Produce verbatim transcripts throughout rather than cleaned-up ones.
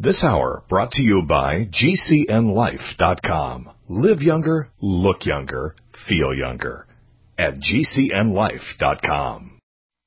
This hour brought to you by G C N life dot com. Live younger, look younger, feel younger at G C N life dot com.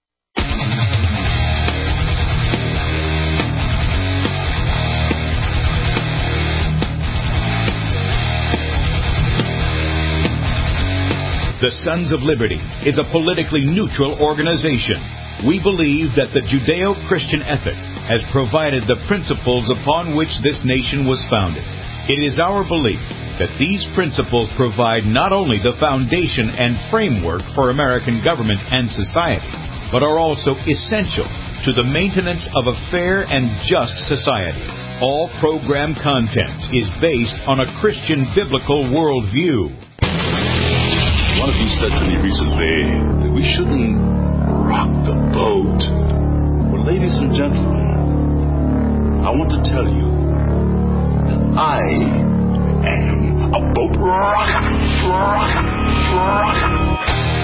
The Sons of Liberty is a politically neutral organization. We believe that the Judeo-Christian ethic has provided the principles upon which this nation was founded. It is our belief that these principles provide not only the foundation and framework for American government and society, but are also essential to the maintenance of a fair and just society. All program content is based on a Christian biblical worldview. One of you said to me recently that we shouldn't rock the boat. Well, ladies and gentlemen, I want to tell you that I am a boat rocker. Rocker. Rocker.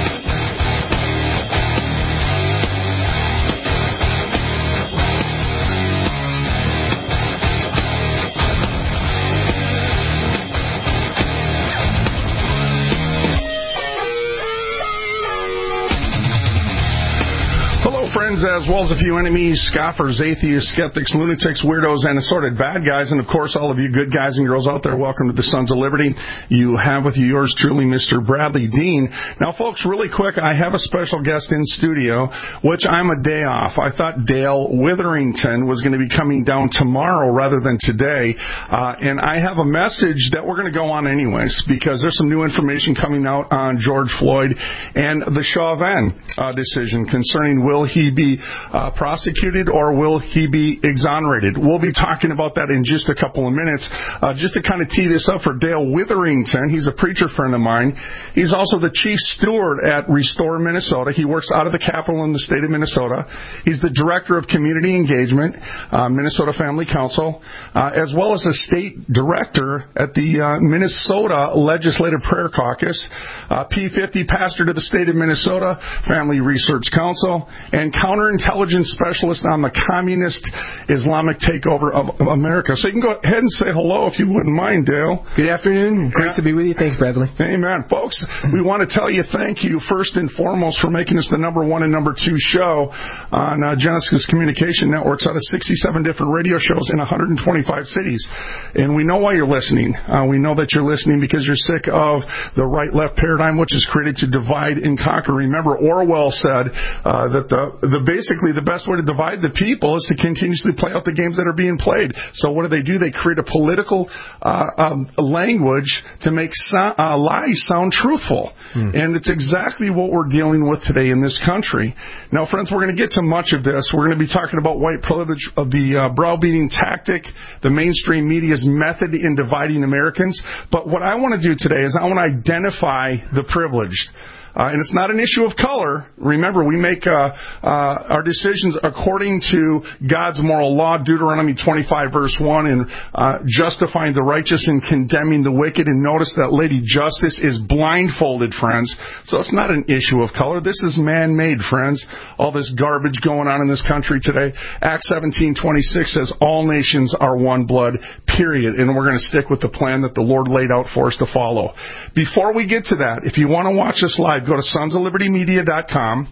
Friends, as well as a few enemies, scoffers, atheists, skeptics, lunatics, weirdos, and assorted bad guys, and of course all of you good guys and girls out there, welcome to the Sons of Liberty. You have with you yours truly, Mister Bradley Dean. Now folks, really quick, I have a special guest in studio, which I'm a day off. I thought Dale Witherington was going to be coming down tomorrow rather than today, uh, and I have a message that we're going to go on anyways, because there's some new information coming out on George Floyd and the Chauvin uh, decision concerning will he be uh, prosecuted or will he be exonerated? We'll be talking about that in just a couple of minutes. Uh, just to kind of tee this up for Dale Witherington, he's a preacher friend of mine. He's also the chief steward at Restore Minnesota. He works out of the Capitol in the state of Minnesota. He's the director of community engagement, uh, Minnesota Family Council, uh, as well as a state director at the uh, Minnesota Legislative Prayer Caucus, uh, P fifty pastor to the state of Minnesota, Family Research Council, and counterintelligence specialist on the communist Islamic takeover of America. So you can go ahead and say hello if you wouldn't mind, Dale. Good afternoon. Great yeah. to be with you. Thanks, Bradley. Amen. Folks, we want to tell you thank you first and foremost for making us the number one and number two show on uh, Genesis Communication Networks out of sixty-seven different radio shows in one hundred twenty-five cities. And we know why you're listening. Uh, we know that you're listening because you're sick of the right-left paradigm, which is created to divide and conquer. Remember, Orwell said uh, that the The, basically, the best way to divide the people is to continuously play out the games that are being played. So what do they do? They create a political uh, um, language to make so- uh, lies sound truthful. Hmm. And it's exactly what we're dealing with today in this country. Now, friends, we're going to get to much of this. We're going to be talking about white privilege, of the uh, browbeating tactic, the mainstream media's method in dividing Americans. But what I want to do today is I want to identify the privileged. Uh, and it's not an issue of color. Remember, we make uh, uh, our decisions according to God's moral law, Deuteronomy twenty-five, verse one, and uh, justifying the righteous and condemning the wicked. And notice that Lady Justice is blindfolded, friends. So it's not an issue of color. This is man-made, friends. All this garbage going on in this country today. Acts seventeen twenty-six says all nations are one blood, period. And we're going to stick with the plan that the Lord laid out for us to follow. Before we get to that, if you want to watch us live, go to sons of liberty media dot com.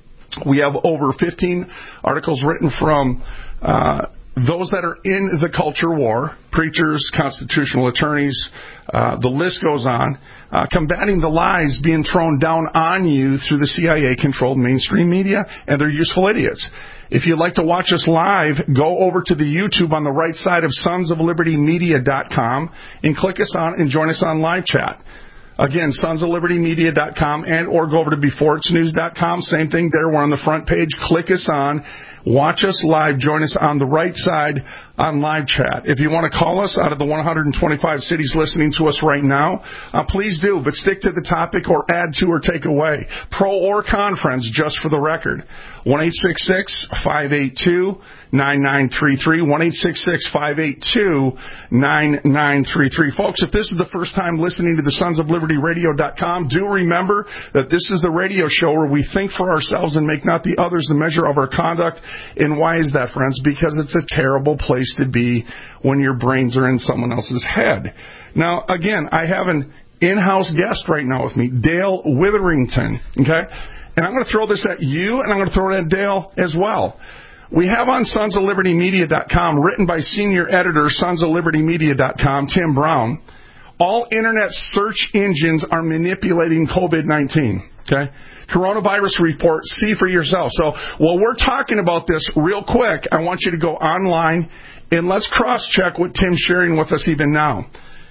We have over fifteen articles written from uh, those that are in the culture war, preachers, constitutional attorneys, uh, the list goes on, uh, combating the lies being thrown down on you through the C I A-controlled mainstream media and their useful idiots. If you'd like to watch us live, go over to the YouTube on the right side of sons of liberty media dot com and click us on and join us on live chat. Again, sons of liberty media dot com and or go over to before it's news dot com. Same thing there. We're on the front page. Click us on. Watch us live. Join us on the right side on live chat. If you want to call us out of the one hundred twenty-five cities listening to us right now, uh, please do. But stick to the topic or add to or take away. Pro or con, friends, just for the record. one eight six six, five eight two, nine nine three three. one eight six six, five eight two, nine nine three three. Folks, if this is the first time listening to the sons of liberty radio dot com, do remember that this is the radio show where we think for ourselves and make not the others the measure of our conduct. And why is that, friends? Because it's a terrible place to be when your brains are in someone else's head. Now, again, I have an in-house guest right now with me, Dale Witherington, okay? And I'm going to throw this at you, and I'm going to throw it at Dale as well. We have on sons of liberty media dot com, written by senior editor, sons of liberty media dot com, Tim Brown, all internet search engines are manipulating COVID nineteen, okay? Coronavirus report, see for yourself. So while we're talking about this real quick, I want you to go online, and let's cross-check what Tim's sharing with us even now.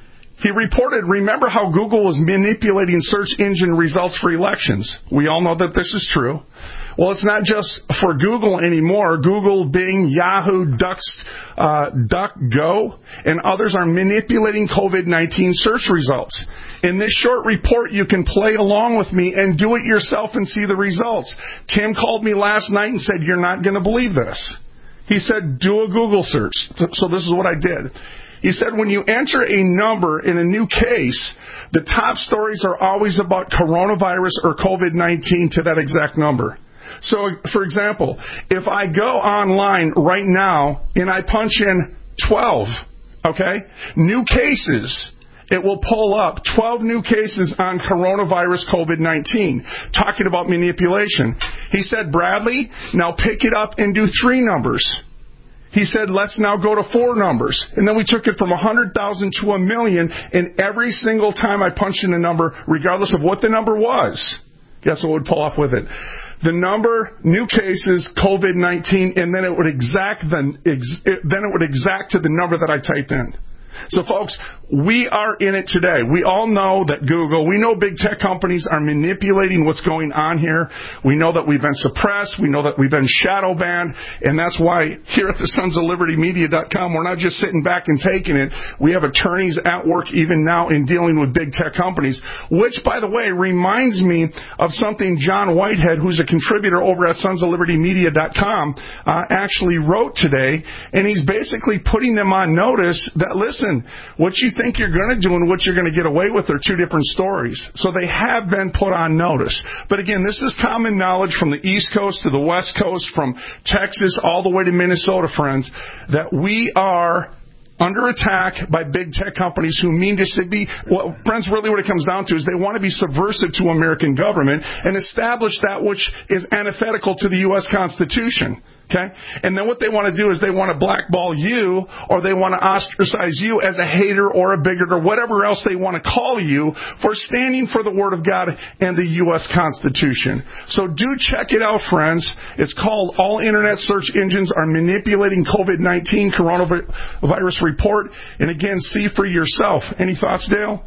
He reported, remember how Google was manipulating search engine results for elections? We all know that this is true. Well, it's not just for Google anymore. Google, Bing, Yahoo, Ducks, uh, DuckGo, and others are manipulating COVID nineteen search results. In this short report, you can play along with me and do it yourself and see the results. Tim called me last night and said, you're not going to believe this. He said, do a Google search. So this is what I did. He said when you enter a number in a new case, the top stories are always about coronavirus or COVID nineteen to that exact number. So, for example, if I go online right now and I punch in twelve, okay, new cases, it will pull up twelve new cases on coronavirus COVID nineteen, talking about manipulation. He said, Bradley, now pick it up and do three numbers. He said, let's now go to four numbers. And then we took it from one hundred thousand to a million, and every single time I punched in a number, regardless of what the number was, guess what would pull off with it? The number, new cases, COVID nineteen, and then it would exact the, ex, then it would exact to the number that I typed in. So, folks, we are in it today. We all know that Google, we know big tech companies are manipulating what's going on here. We know that we've been suppressed. We know that we've been shadow banned. And that's why here at the sons of liberty media dot com, we're not just sitting back and taking it. We have attorneys at work even now in dealing with big tech companies, which, by the way, reminds me of something John Whitehead, who's a contributor over at sons of liberty media dot com, uh, actually wrote today. And he's basically putting them on notice that, listen, what you think you're going to do and what you're going to get away with are two different stories. So they have been put on notice. But again, this is common knowledge from the East Coast to the West Coast, from Texas all the way to Minnesota, friends, that we are under attack by big tech companies who mean to be, well, friends, really what it comes down to is they want to be subversive to American government and establish that which is antithetical to the U S Constitution. Okay? And then what they want to do is they want to blackball you, or they want to ostracize you as a hater or a bigot or whatever else they want to call you for standing for the Word of God and the U S Constitution. So do check it out, friends. It's called All Internet Search Engines Are Manipulating COVID nineteen Coronavirus Report. And again, see for yourself. Any thoughts, Dale?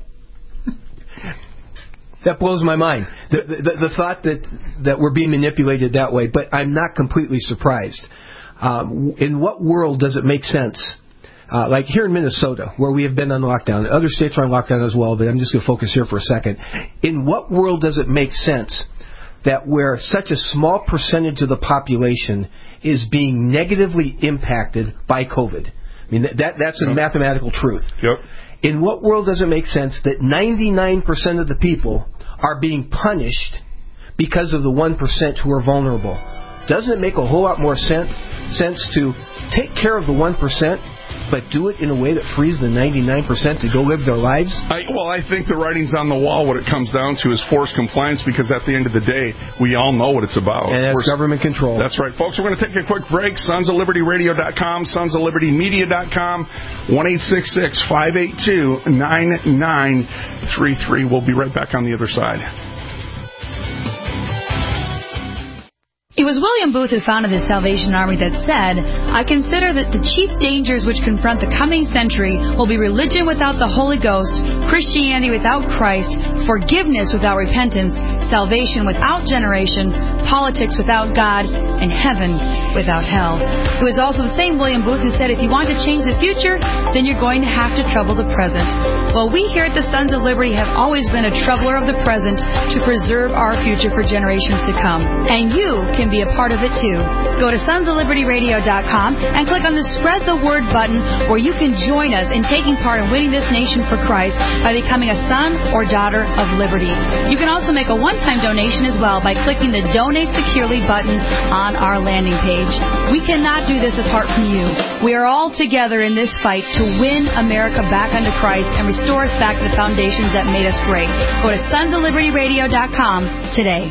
That blows my mind, the, the, the thought that, that we're being manipulated that way. But I'm not completely surprised. Um, in what world does it make sense? Uh, like here in Minnesota, where we have been on lockdown. Other states are on lockdown as well, but I'm just going to focus here for a second. In what world does it make sense that where such a small percentage of the population is being negatively impacted by COVID? I mean, that, that's a yep. mathematical truth. Yep. In what world does it make sense that ninety-nine percent of the people are being punished because of the one percent who are vulnerable? Doesn't it make a whole lot more sense, sense to take care of the one percent, but do it in a way that frees the ninety-nine percent to go live their lives? I, well, I think the writing's on the wall. What it comes down to is forced compliance, because at the end of the day, we all know what it's about. And that's We're, government control. That's right. Folks, we're going to take a quick break. sons of liberty radio dot com, sons of liberty media dot com, one eight six six, five eight two, nine nine three three. We'll be right back on the other side. It was William Booth who founded the Salvation Army that said, I consider that the chief dangers which confront the coming century will be religion without the Holy Ghost, Christianity without Christ, forgiveness without repentance, salvation without generation, politics without God, and heaven without hell. It was also the same William Booth who said, if you want to change the future, then you're going to have to trouble the present. Well, we here at the Sons of Liberty have always been a troubler of the present to preserve our future for generations to come. And you can be a part of it too. Go to sons of liberty radio dot com and click on the Spread the Word button, where you can join us in taking part in winning this nation for Christ by becoming a son or daughter of liberty. You can also make a one-time donation as well by clicking the Donate Donate Securely button on our landing page. We cannot do this apart from you. We are all together in this fight to win America back unto Christ and restore us back to the foundations that made us great. Go to sons of liberty radio dot com today.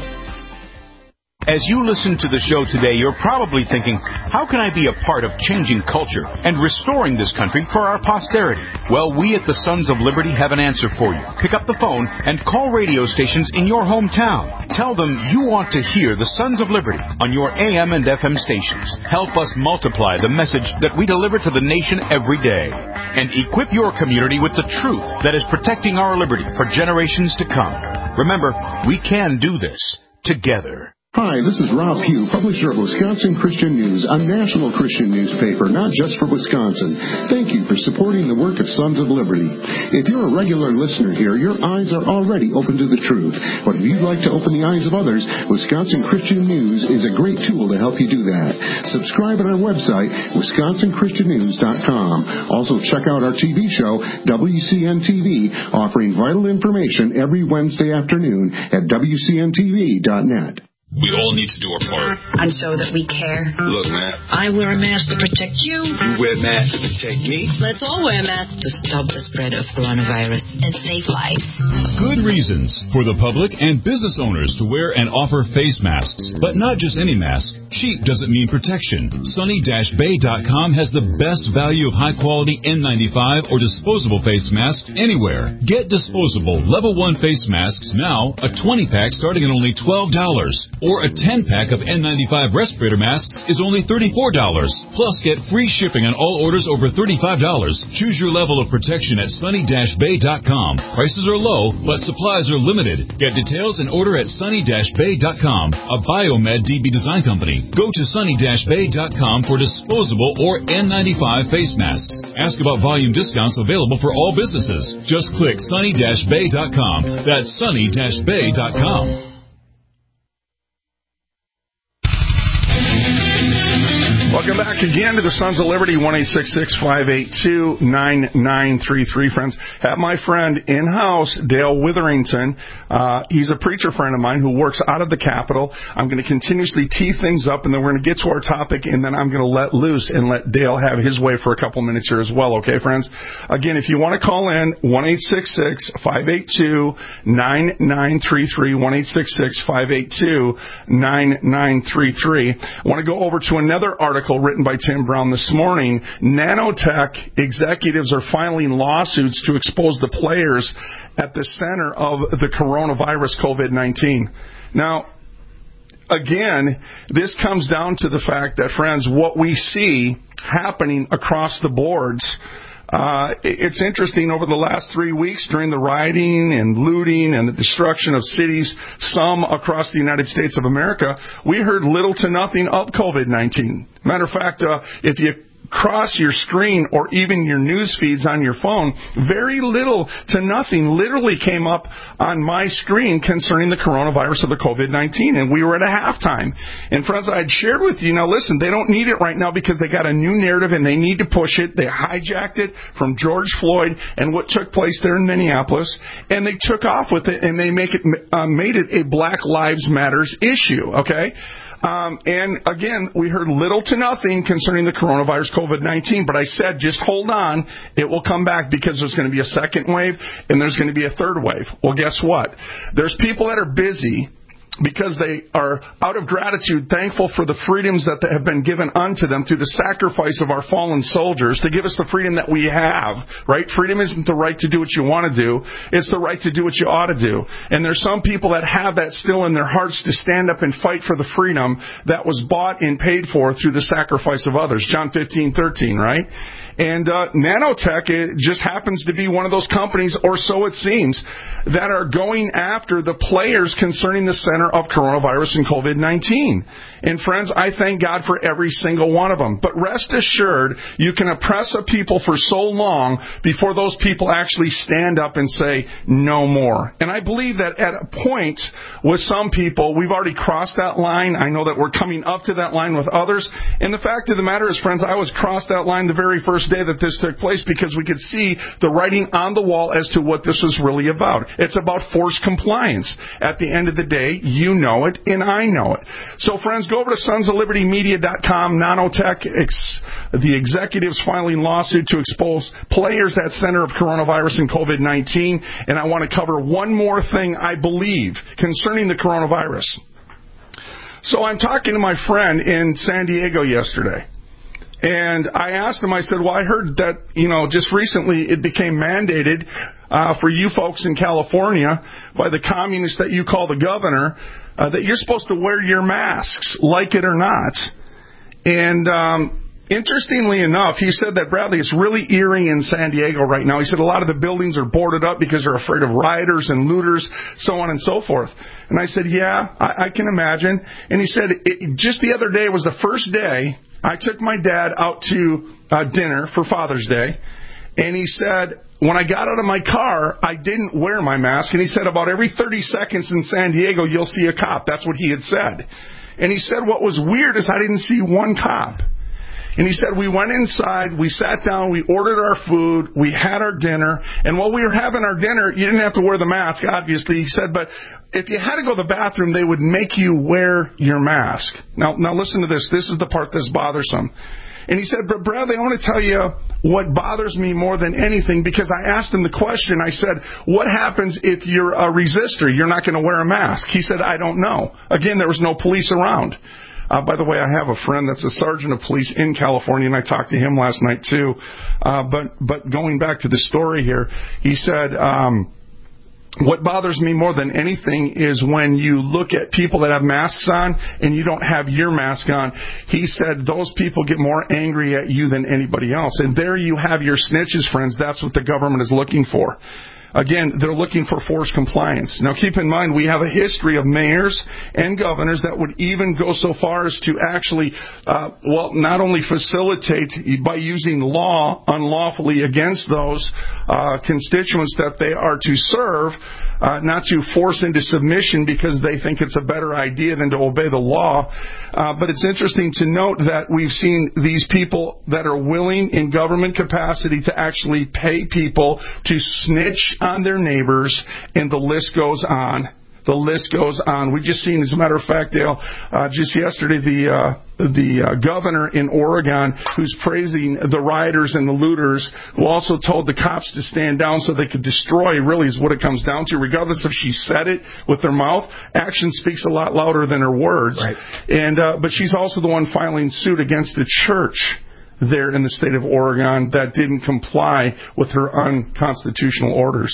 As you listen to the show today, you're probably thinking, how can I be a part of changing culture and restoring this country for our posterity? Well, we at the Sons of Liberty have an answer for you. Pick up the phone and call radio stations in your hometown. Tell them you want to hear the Sons of Liberty on your A M and F M stations. Help us multiply the message that we deliver to the nation every day. And equip your community with the truth that is protecting our liberty for generations to come. Remember, we can do this together. Hi, this is Rob Pugh, publisher of Wisconsin Christian News, a national Christian newspaper, not just for Wisconsin. Thank you for supporting the work of Sons of Liberty. If you're a regular listener here, your eyes are already open to the truth. But if you'd like to open the eyes of others, Wisconsin Christian News is a great tool to help you do that. Subscribe at our website, wisconsin christian news dot com. Also, check out our T V show, W C N T V, offering vital information every Wednesday afternoon at W C N T V dot net. We all need to do our part. And show that we care. Look, man. I wear a mask to protect you. You wear masks to protect me. Let's all wear masks to stop the spread of coronavirus and save lives. Good reasons for the public and business owners to wear and offer face masks. But not just any mask. Cheap doesn't mean protection. Sunny Bay dot com has the best value of high-quality N ninety-five or disposable face masks anywhere. Get disposable Level one face masks now, a twenty-pack starting at only twelve dollars. Or a ten-pack of N ninety-five respirator masks is only thirty-four dollars. Plus, get free shipping on all orders over thirty-five dollars. Choose your level of protection at sunny bay dot com. Prices are low, but supplies are limited. Get details and order at sunny bay dot com, a Biomed D B design company. Go to sunny bay dot com for disposable or N ninety-five face masks. Ask about volume discounts available for all businesses. Just click sunny bay dot com. That's sunny bay dot com. Welcome back again to the Sons of Liberty, one eight six six, five eight two, nine nine three three. Friends, have my friend in-house, Dale Witherington. Uh, he's a preacher friend of mine who works out of the Capitol. I'm going to continuously tee things up, and then we're going to get to our topic, and then I'm going to let loose and let Dale have his way for a couple minutes here as well, okay, friends? Again, if you want to call in, one eight six six, five eight two, nine nine three three, one eight six six, five eight two, nine nine three three. I want to go over to another article written by Tim Brown this morning. Nanotech executives are filing lawsuits to expose the players at the center of the coronavirus, COVID nineteen. Now, again, this comes down to the fact that, friends, what we see happening across the boards, Uh, it's interesting, over the last three weeks during the rioting and looting and the destruction of cities, some across the United States of America, we heard little to nothing of COVID nineteen. Matter of fact, uh, if you cross your screen or even your news feeds on your phone, very little to nothing literally came up on my screen concerning the coronavirus of the COVID nineteen, and we were at a halftime. And friends, I had shared with you, now listen, they don't need it right now because they got a new narrative and they need to push it. They hijacked it from George Floyd and what took place there in Minneapolis, and they took off with it, and they make it uh, made it a Black Lives Matters issue, okay? Um, and again, we heard little to nothing concerning the coronavirus COVID nineteen, but I said, just hold on, it will come back because there's going to be a second wave and there's going to be a third wave. Well, guess what? There's people that are busy because they are, out of gratitude, thankful for the freedoms that have been given unto them through the sacrifice of our fallen soldiers to give us the freedom that we have, right? Freedom isn't the right to do what you want to do. It's the right to do what you ought to do. And there's some people that have that still in their hearts to stand up and fight for the freedom that was bought and paid for through the sacrifice of others. John fifteen thirteen, right? And uh, Nanotech, it just happens to be one of those companies, or so it seems, that are going after the players concerning the center of coronavirus and COVID nineteen. And friends, I thank God for every single one of them. But rest assured, you can oppress a people for so long before those people actually stand up and say, no more. And I believe that at a point with some people, we've already crossed that line. I know that we're coming up to that line with others. And the fact of the matter is, friends, I was crossed that line the very first first day that this took place because we could see the writing on the wall as to what this was really about. It's about forced compliance. At the end of the day, you know it and I know it. So, friends, go over to sons of liberty media dot com. Nanotech, ex- the executives filing lawsuit to expose players at center of coronavirus and COVID nineteen. And I want to cover one more thing, I believe, concerning the coronavirus. So I'm talking to my friend in San Diego yesterday. And I asked him, I said, well, I heard that, you know, just recently it became mandated uh, for you folks in California by the communists that you call the governor uh, that you're supposed to wear your masks, like it or not. And um, interestingly enough, he said that, Bradley, it's really eerie in San Diego right now. He said a lot of the buildings are boarded up because they're afraid of rioters and looters, so on and so forth. And I said, yeah, I, I can imagine. And he said, it, just the other day was the first day I took my dad out to uh, dinner for Father's Day, and he said, when I got out of my car, I didn't wear my mask, and he said about every thirty seconds in San Diego, you'll see a cop. That's what he had said. And he said what was weird is I didn't see one cop. And he said, we went inside, we sat down, we ordered our food, we had our dinner, and while we were having our dinner, you didn't have to wear the mask, obviously, he said, but if you had to go to the bathroom, they would make you wear your mask. Now, now listen to this. This is the part that's bothersome. And he said, but Bradley, I want to tell you what bothers me more than anything, because I asked him the question. I said, what happens if you're a resistor? You're not going to wear a mask. He said, I don't know. Again, there was no police around. Uh, by the way, I have a friend that's a sergeant of police in California, and I talked to him last night too. Uh, but but going back to the story here, he said, um, what bothers me more than anything is when you look at people that have masks on and you don't have your mask on. He said those people get more angry at you than anybody else. And there you have your snitches, friends. That's what the government is looking for. Again, they're looking for forced compliance. Now, keep in mind, we have a history of mayors and governors that would even go so far as to actually, uh, well, not only facilitate by using law unlawfully against those uh, constituents that they are to serve, uh, not to force into submission because they think it's a better idea than to obey the law. Uh, but it's interesting to note that we've seen these people that are willing in government capacity to actually pay people to snitch on their neighbors, and the list goes on. The list goes on. We just seen, as a matter of fact, Dale, uh, just yesterday, the uh, the uh, governor in Oregon, who's praising the rioters and the looters, who also told the cops to stand down so they could destroy, really is what it comes down to. Regardless if she said it with her mouth, action speaks a lot louder than her words. Right. And uh, but she's also the one filing suit against the church there in the state of Oregon that didn't comply with her unconstitutional orders.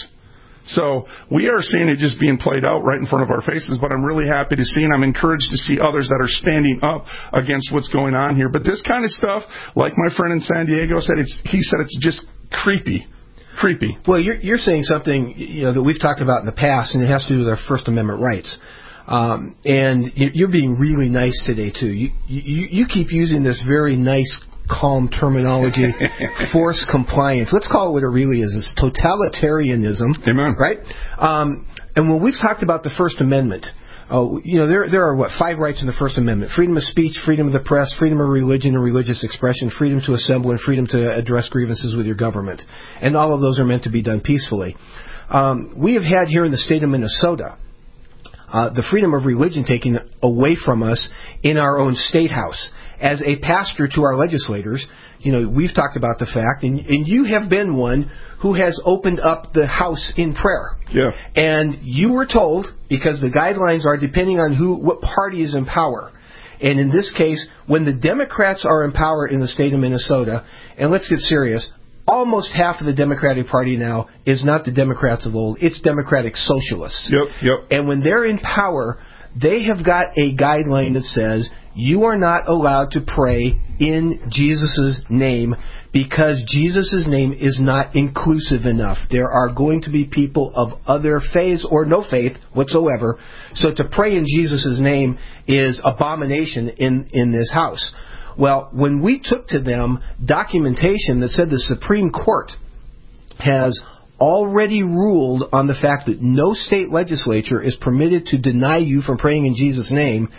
So we are seeing it just being played out right in front of our faces, but I'm really happy to see, and I'm encouraged to see others that are standing up against what's going on here. But this kind of stuff, like my friend in San Diego said, it's, he said it's just creepy. Creepy. Well, you're, you're saying something, you know, that we've talked about in the past, and it has to do with our First Amendment rights. Um, and you're being really nice today, too. You, you, you keep using this very nice, calm terminology, forced compliance. Let's call it what it really is. It's totalitarianism. Amen. Right? Um, and when we've talked about the First Amendment, uh, you know, there there are, what, five rights in the First Amendment. Freedom of speech, freedom of the press, freedom of religion and religious expression, freedom to assemble, and freedom to address grievances with your government. And all of those are meant to be done peacefully. Um, we have had here in the state of Minnesota uh, the freedom of religion taken away from us in our own state house. As a pastor to our legislators, you know, we've talked about the fact, and, and you have been one who has opened up the House in prayer. Yeah. And you were told, because the guidelines are depending on who, what party is in power. And in this case, when the Democrats are in power in the state of Minnesota, and let's get serious, almost half of the Democratic Party now is not the Democrats of old, it's Democratic Socialists. Yep, yep. And when they're in power, they have got a guideline that says you are not allowed to pray in Jesus' name because Jesus' name is not inclusive enough. There are going to be people of other faiths or no faith whatsoever. So to pray in Jesus' name is abomination in, in this house. Well, when we took to them documentation that said the Supreme Court has already ruled on the fact that no state legislature is permitted to deny you from praying in Jesus' name,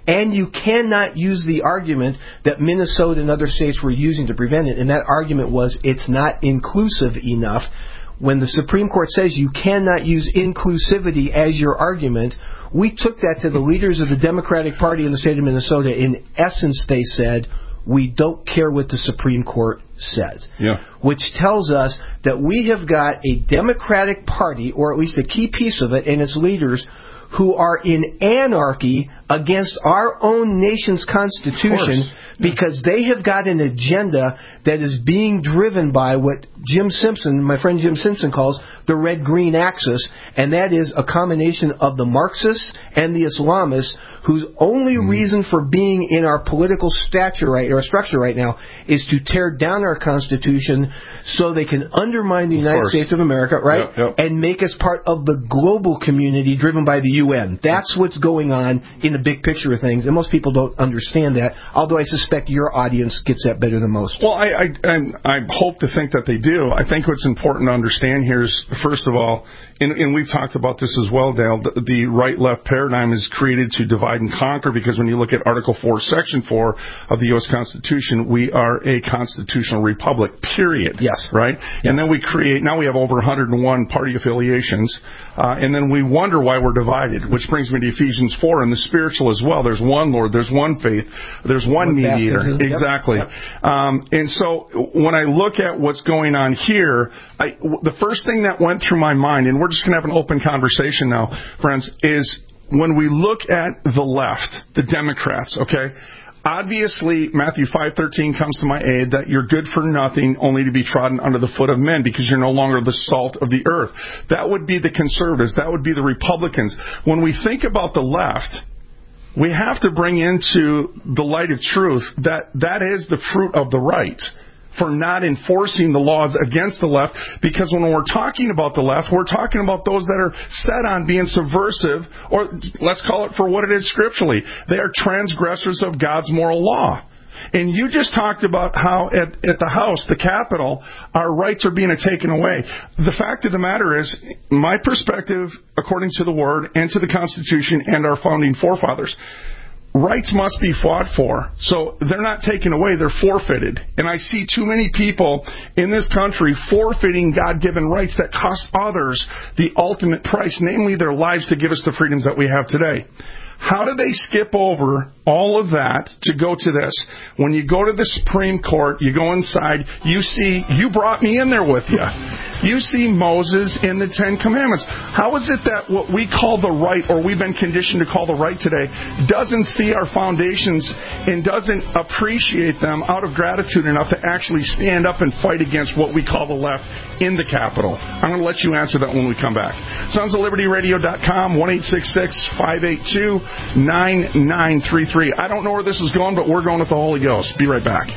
And you cannot use the argument that Minnesota and other states were using to prevent it, and that argument was it's not inclusive enough. When the Supreme Court says you cannot use inclusivity as your argument, we took that to the leaders of the Democratic Party in the state of Minnesota. In essence, they said, we don't care what the Supreme Court says. Yeah. Which tells us that we have got a Democratic Party, or at least a key piece of it, and its leaders, who are in anarchy against our own nation's Constitution because they have got an agenda that is being driven by what Jim Simpson, my friend Jim Simpson, calls the red-green axis, and that is a combination of the Marxists and the Islamists whose only mm. reason for being in our political stature right, or structure right now is to tear down our Constitution so they can undermine the United States of America, right, yep, yep. and make us part of the global community driven by the U N. That's what's going on in the big picture of things, and most people don't understand that, although I suspect your audience gets that better than most. Well, I, I, I hope to think that they do. I think what's important to understand here is, first of all, and, and we've talked about this as well, Dale, the, the right-left paradigm is created to divide and conquer, because when you look at Article four, Section four of the U S Constitution, we are a constitutional republic, period. Yes. Right? Yes. And then we create, now we have over one hundred one party affiliations, uh, and then we wonder why we're divided, which brings me to Ephesians four and the spiritual as well. There's one Lord, there's one faith, there's one, one mediator. Baptism. Exactly. Yep. Yep. Um, and so when I look at what's going on here, I, the first thing that went through my mind, and we're just going to have an open conversation now, friends, is when we look at the left, the Democrats, okay, obviously Matthew five thirteen comes to my aid that you're good for nothing, only to be trodden under the foot of men, because you're no longer the salt of the earth. That would be the conservatives. That would be the Republicans. When we think about the left, we have to bring into the light of truth that that is the fruit of the right for not enforcing the laws against the left, because when we're talking about the left, we're talking about those that are set on being subversive, or let's call it for what it is scripturally. They are transgressors of God's moral law. And you just talked about how at, at the House, the Capitol, our rights are being taken away. The fact of the matter is, my perspective, according to the Word and to the Constitution and our founding forefathers, rights must be fought for. So they're not taken away, they're forfeited. And I see too many people in this country forfeiting God-given rights that cost others the ultimate price, namely their lives, to give us the freedoms that we have today. How do they skip over all of that to go to this? When you go to the Supreme Court, you go inside, you see, you brought me in there with you. You see Moses in the Ten Commandments. How is it that what we call the right, or we've been conditioned to call the right today, doesn't see our foundations and doesn't appreciate them out of gratitude enough to actually stand up and fight against what we call the left in the Capitol? I'm going to let you answer that when we come back. sons of liberty radio dot com, one eight six six, five eight two, nine nine three three. I don't know where this is going, but we're going with the Holy Ghost. Be right back.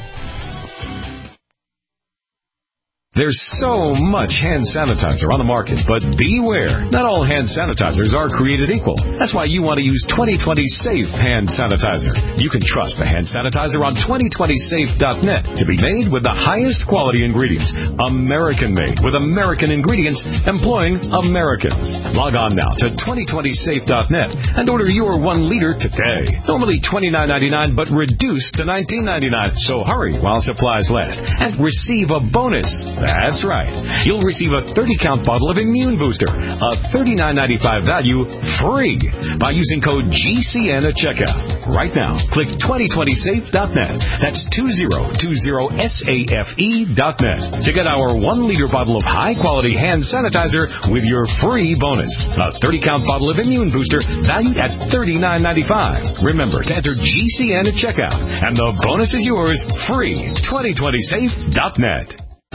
There's so much hand sanitizer on the market, but beware. Not all hand sanitizers are created equal. That's why you want to use twenty twenty Safe Hand Sanitizer. You can trust the hand sanitizer on twenty twenty safe dot net to be made with the highest quality ingredients. American-made with American ingredients, employing Americans. Log on now to twenty twenty safe dot net and order your one liter today. Normally twenty-nine ninety-nine, but reduced to nineteen ninety-nine. So hurry while supplies last and receive a bonus. That's right. You'll receive a thirty count bottle of Immune Booster, a thirty-nine ninety-five value, free by using code G C N at checkout. Right now, click twenty twenty safe dot net. That's twenty twenty safe dot net to get our one liter bottle of high-quality hand sanitizer with your free bonus. A thirty count bottle of Immune Booster valued at thirty-nine ninety-five. Remember to enter G C N at checkout, and the bonus is yours free. twenty twenty safe dot net.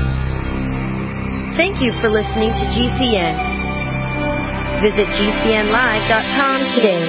Thank you for listening to G C N. Visit G C N live dot com today.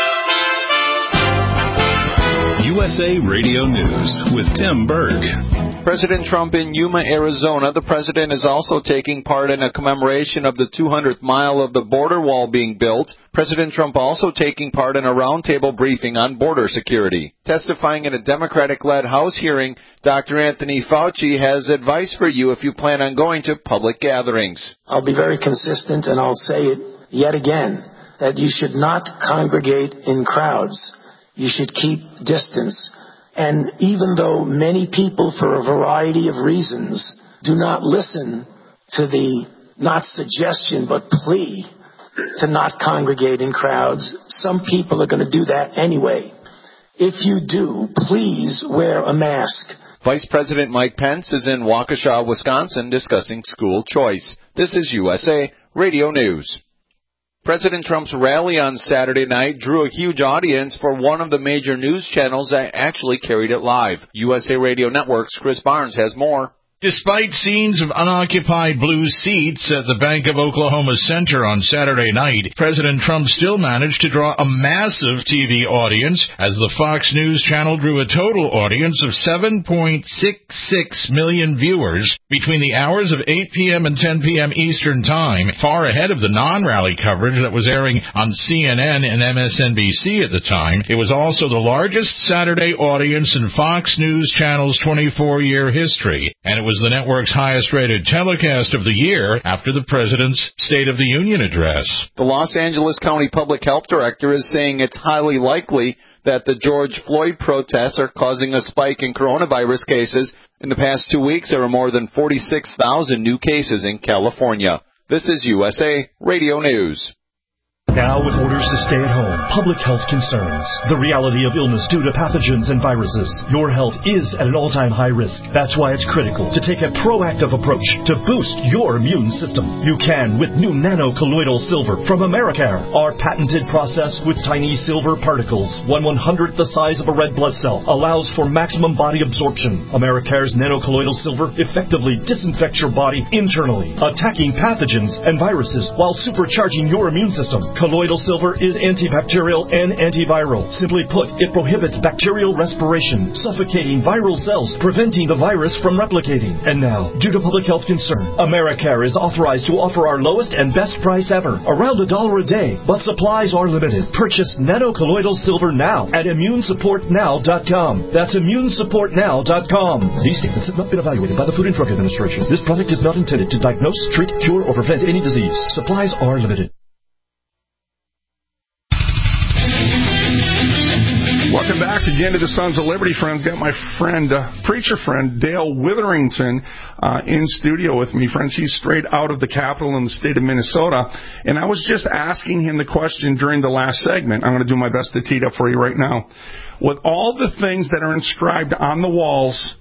U S A Radio News with Tim Berg. President Trump in Yuma, Arizona. The president is also taking part in a commemoration of the two hundredth mile of the border wall being built. President Trump also taking part in a roundtable briefing on border security. Testifying in a Democratic-led House hearing, Doctor Anthony Fauci has advice for you if you plan on going to public gatherings. I'll be very consistent, and I'll say it yet again, that you should not congregate in crowds. You should keep distance. And even though many people, for a variety of reasons, do not listen to the not suggestion but plea to not congregate in crowds, some people are going to do that anyway. If you do, please wear a mask. Vice President Mike Pence is in Waukesha, Wisconsin, discussing school choice. This is U S A Radio News. President Trump's rally on Saturday night drew a huge audience for one of the major news channels that actually carried it live. U S A Radio Network's Chris Barnes has more. Despite scenes of unoccupied blue seats at the Bank of Oklahoma Center on Saturday night, President Trump still managed to draw a massive T V audience as the Fox News channel drew a total audience of seven point six six million viewers between the hours of eight p.m. and ten p.m. Eastern Time, far ahead of the non-rally coverage that was airing on C N N and M S N B C at the time. It was also the largest Saturday audience in Fox News Channel's twenty-four year history, and it was the network's highest-rated telecast of the year after the president's State of the Union address. The Los Angeles County Public Health Director is saying it's highly likely that the George Floyd protests are causing a spike in coronavirus cases. In the past two weeks, there were more than forty-six thousand new cases in California. This is U S A Radio News. Now with orders to stay at home, public health concerns, the reality of illness due to pathogens and viruses, your health is at an all-time high risk. That's why it's critical to take a proactive approach to boost your immune system. You can with new nano-colloidal silver from Americare. Our patented process with tiny silver particles, one one-hundredth the size of a red blood cell, allows for maximum body absorption. Americare's nano-colloidal silver effectively disinfects your body internally, attacking pathogens and viruses while supercharging your immune system. Colloidal silver is antibacterial and antiviral. Simply put, it prohibits bacterial respiration, suffocating viral cells, preventing the virus from replicating. And now, due to public health concern, Americare is authorized to offer our lowest and best price ever, around a dollar a day, but supplies are limited. Purchase nano-colloidal silver now at immune support now dot com. That's immune support now dot com. These statements have not been evaluated by the Food and Drug Administration. This product is not intended to diagnose, treat, cure, or prevent any disease. Supplies are limited. Welcome back again to the Sons of Liberty, friends. Got my friend, uh, preacher friend, Dale Witherington, uh, in studio with me. Friends, he's straight out of the capital in the state of Minnesota. And I was just asking him the question during the last segment. I'm going to do my best to tee it up for you right now. With all the things that are inscribed on the walls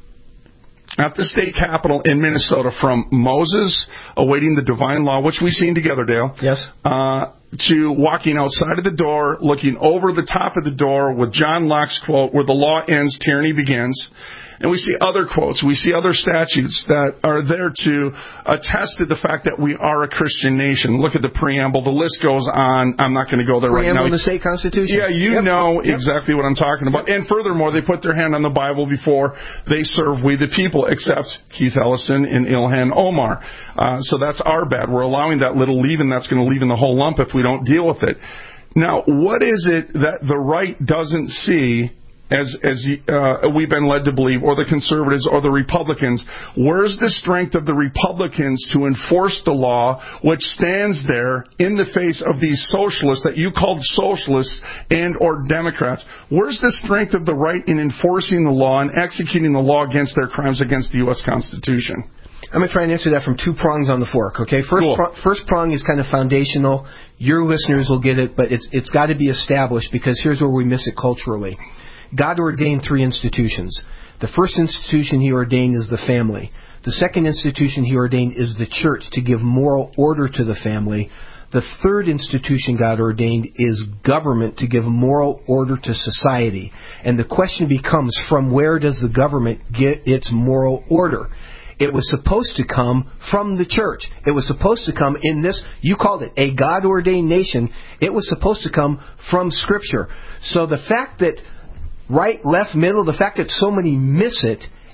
at the state capitol in Minnesota, from Moses awaiting the divine law, which we've seen together, Dale. Yes. Uh, to walking outside of the door, looking over the top of the door with John Locke's quote, where the law ends, tyranny begins. And we see other quotes. We see other statutes that are there to attest to the fact that we are a Christian nation. Look at the preamble. The list goes on. I'm not going to go there preamble right now. Preamble in the state constitution. Yeah, you yep. know yep. exactly what I'm talking about. And furthermore, they put their hand on the Bible before they serve we the people, except Keith Ellison and Ilhan Omar. Uh, so that's our bad. We're allowing that little leaven that's going to leaven the whole lump if we don't deal with it. Now, what is it that the right doesn't see, as as uh, we've been led to believe, or the conservatives or the Republicans? Where's the strength of the Republicans to enforce the law, which stands there in the face of these socialists that you called socialists and or Democrats? Where's the strength of the right in enforcing the law and executing the law against their crimes against the U S Constitution? I'm going to try and answer that from two prongs on the fork, okay? First, cool. pro- first prong is kind of foundational. Your listeners will get it, but it's it's got to be established, because here's where we miss it culturally. God ordained three institutions. The first institution he ordained is the family. The second institution he ordained is the church, to give moral order to the family. The third institution God ordained is government, to give moral order to society. And the question becomes, from where does the government get its moral order? It was supposed to come from the church. It was supposed to come in this, you called it, a God-ordained nation. It was supposed to come from Scripture. So the fact that right, left, middle, the fact that so many miss it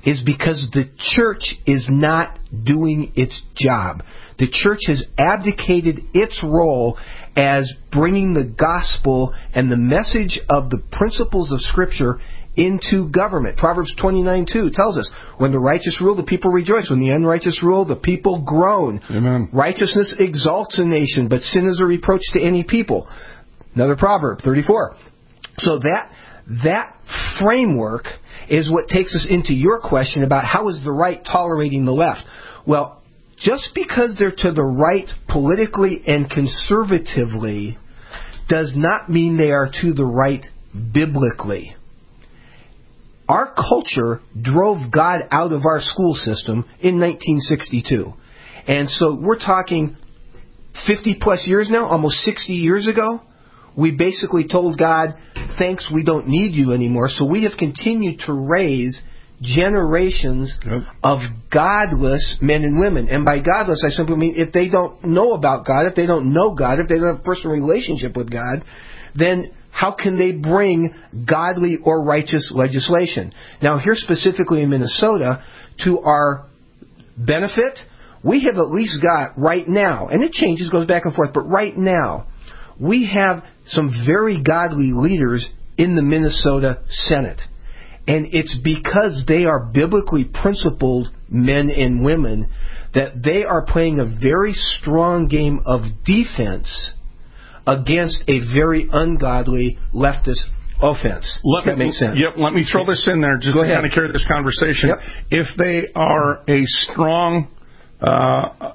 is because the church is not doing its job. The church has abdicated its role as bringing the gospel and the message of the principles of Scripture into government. Proverbs twenty-nine two tells us, when the righteous rule, the people rejoice. When the unrighteous rule, the people groan. Amen. Righteousness exalts a nation, but sin is a reproach to any people. Another proverb, thirty-four. So that that framework is what takes us into your question about how is the right tolerating the left. Well, just because they're to the right politically and conservatively does not mean they are to the right biblically. Our culture drove God out of our school system in nineteen sixty-two. And so we're talking fifty plus years now, almost sixty years ago. We basically told God, thanks, we don't need you anymore. So we have continued to raise generations yep. of godless men and women. And by godless, I simply mean if they don't know about God, if they don't know God, if they don't have a personal relationship with God, then how can they bring godly or righteous legislation? Now, here specifically in Minnesota, to our benefit, we have at least got right now, and it changes, goes back and forth, but right now, we have some very godly leaders in the Minnesota Senate. And it's because they are biblically principled men and women that they are playing a very strong game of defense against a very ungodly leftist offense. Let that me, makes sense. Yep, let me throw this in there just Go to ahead. kind of carry this conversation. Yep. If they are a strong uh,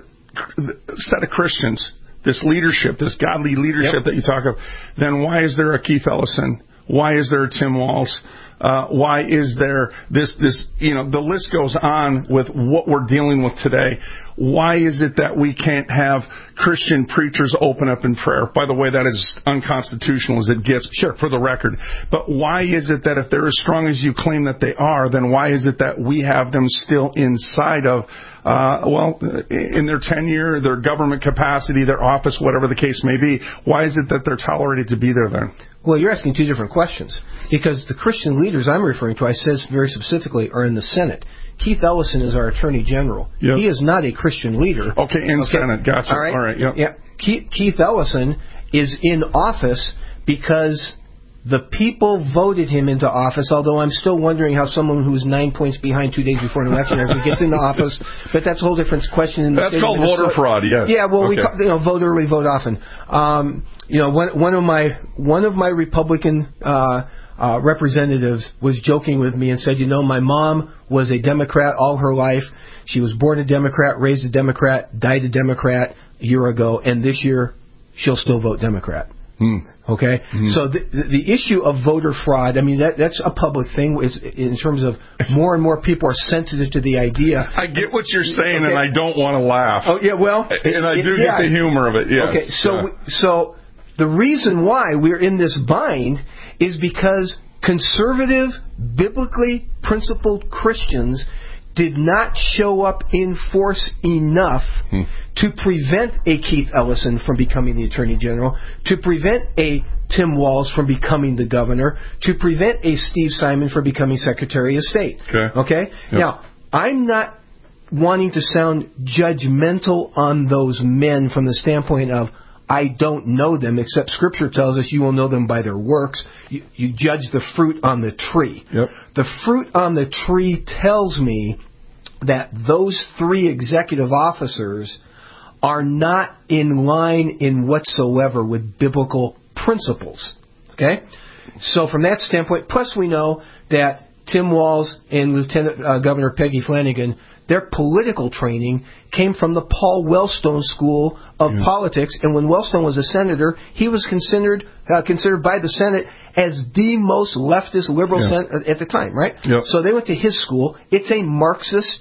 set of Christians, this leadership, this godly leadership yep. that you talk of, then why is there a Keith Ellison? Why is there a Tim Walz? Uh, why is there this, this, you know, the list goes on with what we're dealing with today. Why is it that we can't have Christian preachers open up in prayer? By the way, that is unconstitutional as it gets, sure, for the record. But why is it that if they're as strong as you claim that they are, then why is it that we have them still inside of, uh, well, in their tenure, their government capacity, their office, whatever the case may be? Why is it that they're tolerated to be there then? Well, you're asking two different questions. Because the Christian leaders I'm referring to, I says very specifically, are in the Senate. Keith Ellison is our Attorney General. Yep. He is not a Christian leader. Okay, in okay. Senate. Gotcha. All right. All right. Yep. Yeah. Keith, Keith Ellison is in office because the people voted him into office, although I'm still wondering how someone who was nine points behind two days before an election actually gets into office. But that's a whole different question. In the that's state called of voter fraud, yes. Yeah, well, okay. we call, you know, vote early, vote often. Um, you know, one, one of my one of my Republican uh, uh, representatives was joking with me and said, you know, my mom was a Democrat all her life. She was born a Democrat, raised a Democrat, died a Democrat a year ago, and this year she'll still vote Democrat. Hmm. Okay, mm-hmm. So the, the issue of voter fraud, I mean, that, that's a public thing is in terms of more and more people are sensitive to the idea. I get what you're saying, okay. and I don't want to laugh. Oh, yeah, well. And I it, do yeah. get the humor of it, yes. Okay, so, yeah. we, so the reason why we're in this bind is because conservative, biblically principled Christians did not show up in force enough hmm. to prevent a Keith Ellison from becoming the Attorney General, to prevent a Tim Walz from becoming the governor, to prevent a Steve Simon from becoming Secretary of State. Okay. Okay? Yep. Now, I'm not wanting to sound judgmental on those men from the standpoint of I don't know them, except Scripture tells us you will know them by their works. You, you judge the fruit on the tree. Yep. The fruit on the tree tells me that those three executive officers are not in line in whatsoever with biblical principles. Okay? So from that standpoint, plus we know that Tim Walz and Lieutenant uh, Governor Peggy Flanagan, their political training came from the Paul Wellstone School of yeah. Politics, and when Wellstone was a senator, he was considered uh, considered by the Senate as the most leftist liberal yeah. sen- at the time, right? Yep. So they went to his school. It's a Marxist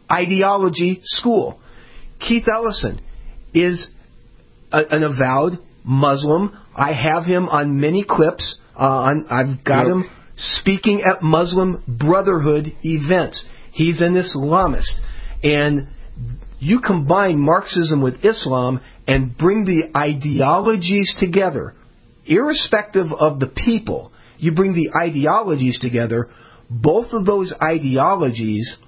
ideology school. Keith Ellison is a, an avowed Muslim. I have him on many clips. Uh, on, I've got yep. him speaking at Muslim Brotherhood events. He's an Islamist. And you combine Marxism with Islam and bring the ideologies together, irrespective of the people. You bring the ideologies together, both of those ideologies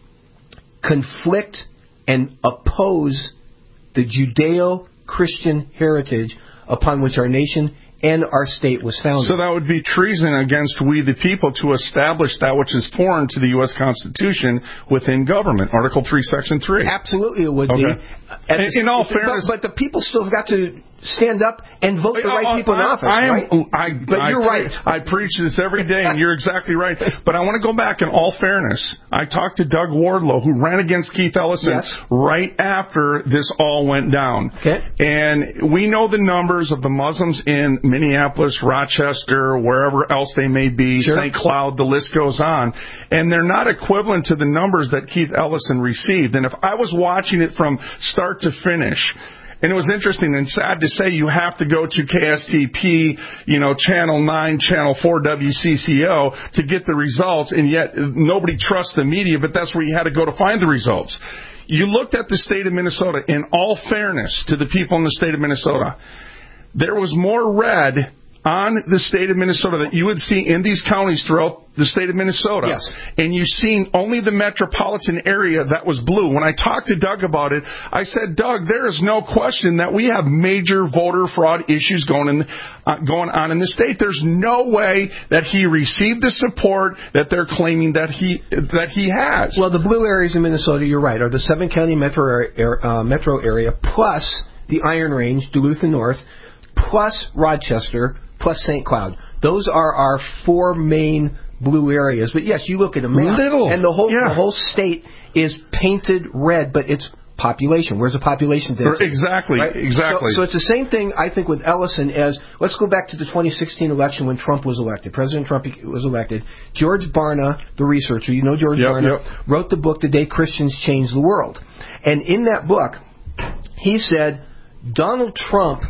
conflict and oppose the Judeo-Christian heritage upon which our nation and our state was founded. So that would be treason against we the people to establish that which is foreign to the U S Constitution within government. Article three, Section three. Absolutely it would okay. be. In, in all fairness... But, but the people still have got to stand up and vote the right I, people in I, office, I am, right? I, but I, you're I, right. I preach this every day, and you're exactly right. But I want to go back in all fairness. I talked to Doug Wardlow, who ran against Keith Ellison yes. right after this all went down. Okay. And we know the numbers of the Muslims in Minneapolis, Rochester, wherever else they may be, sure. Saint Cloud, the list goes on. And they're not equivalent to the numbers that Keith Ellison received. And if I was watching it from start to finish, and it was interesting and sad to say you have to go to K S T P, you know, Channel nine, Channel four, W C C O to get the results, and yet nobody trusts the media, but that's where you had to go to find the results. You looked at the state of Minnesota, in all fairness to the people in the state of Minnesota, there was more red on the state of Minnesota that you would see in these counties throughout the state of Minnesota. Yes. And you've seen only the metropolitan area that was blue. When I talked to Doug about it, I said, Doug, there is no question that we have major voter fraud issues going in, uh, going on in the state. There's no way that he received the support that they're claiming that he that he has. Well, the blue areas in Minnesota, you're right, are the seven county metro area, uh, metro area plus the Iron Range, Duluth and North, plus Rochester, plus Saint Cloud. Those are our four main blue areas. But yes, you look at a map, Little. and the whole yeah. the whole state is painted red, but it's population. Where's the population density? Exactly, right? exactly. So, so it's the same thing, I think, with Ellison as, let's go back to the twenty sixteen election when Trump was elected. President Trump was elected. George Barna, the researcher, you know George yep, Barna, yep. wrote the book, The Day Christians Changed the World. And in that book, he said Donald Trump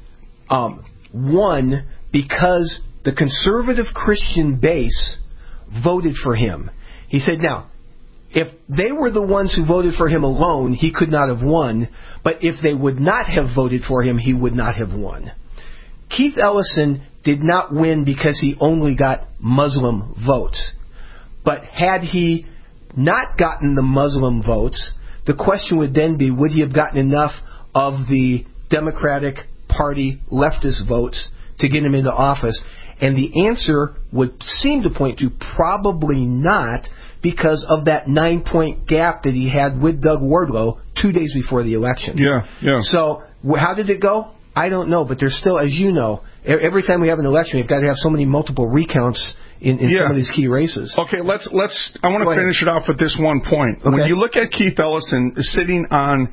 um, won because the conservative Christian base voted for him. He said, now, if they were the ones who voted for him alone, he could not have won. But if they would not have voted for him, he would not have won. Keith Ellison did not win because he only got Muslim votes. But had he not gotten the Muslim votes, the question would then be, would he have gotten enough of the Democratic Party leftist votes to get him into office? And the answer would seem to point to probably not, because of that nine-point gap that he had with Doug Wardlow two days before the election. Yeah, yeah. So how did it go? I don't know, but there's still, as you know, every time we have an election, we've got to have so many multiple recounts in, in yeah. some of these key races. Okay, let's let's. I want to finish it off with this one point. Okay. When you look at Keith Ellison sitting on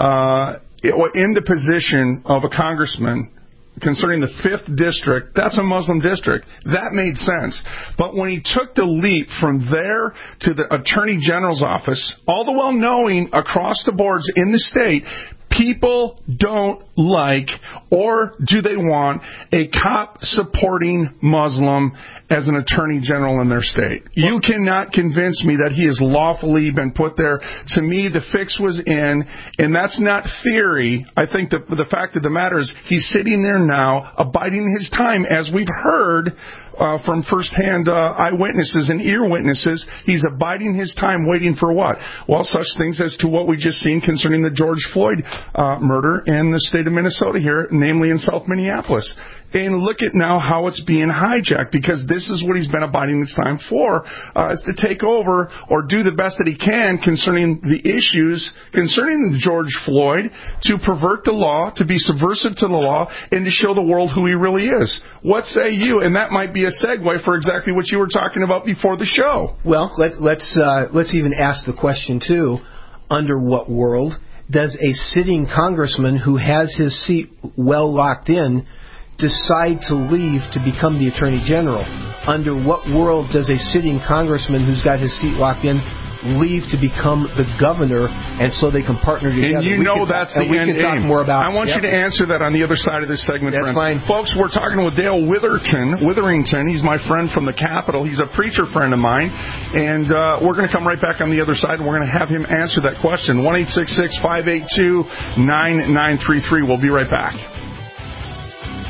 uh, in the position of a congressman concerning the fifth district, that's a Muslim district. That made sense. But when he took the leap from there to the Attorney General's office, all the while knowing across the boards in the state, people don't like, or do they want, a cop-supporting Muslim as an attorney general in their state. You cannot convince me that he has lawfully been put there. To me, the fix was in, and that's not theory. I think that the fact of the matter is he's sitting there now, abiding his time, as we've heard uh, from firsthand uh, eyewitnesses and ear witnesses. He's abiding his time, waiting for what? Well, such things as to what we just seen concerning the George Floyd uh, murder in the state of Minnesota here, namely in South Minneapolis. And look at now how it's being hijacked, because this is what he's been abiding his time for, uh, is to take over or do the best that he can concerning the issues concerning George Floyd, to pervert the law, to be subversive to the law, and to show the world who he really is. What say you? And that might be a segue for exactly what you were talking about before the show. Well, let's let's uh, let's even ask the question too: under what world does a sitting congressman who has his seat well locked in decide to leave to become the Attorney General? Under what world does a sitting congressman who's got his seat locked in leave to become the governor, and so they can partner together? And you we know can, that's the we end can talk aim. more about. I want yep. you to answer that on the other side of this segment, That's friends. fine. Folks, we're talking with Dale Witherton, Witherington. He's my friend from the Capitol. He's a preacher friend of mine, and uh, we're going to come right back on the other side, and we're going to have him answer that question. one eight six six, five eight two, nine nine three three. We'll be right back.